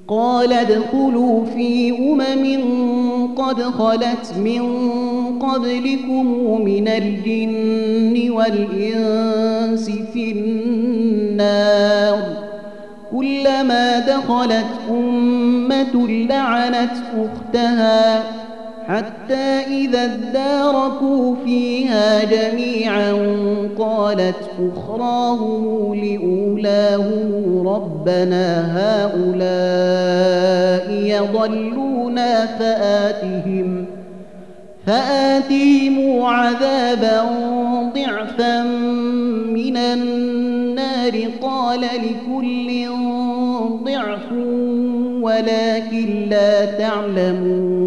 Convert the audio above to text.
قال ادخلوا في قد خلت من قبلكم من الجن والإنس في النار كلما دخلت أمة لعنت أختها حتى إذا اداركوا فيها جميعا قالت أخراهم لأولاهم ربنا هؤلاء يضلونا فآتهم عذابا ضعفا من النار قال لكل ضعف ولكن لا تعلمون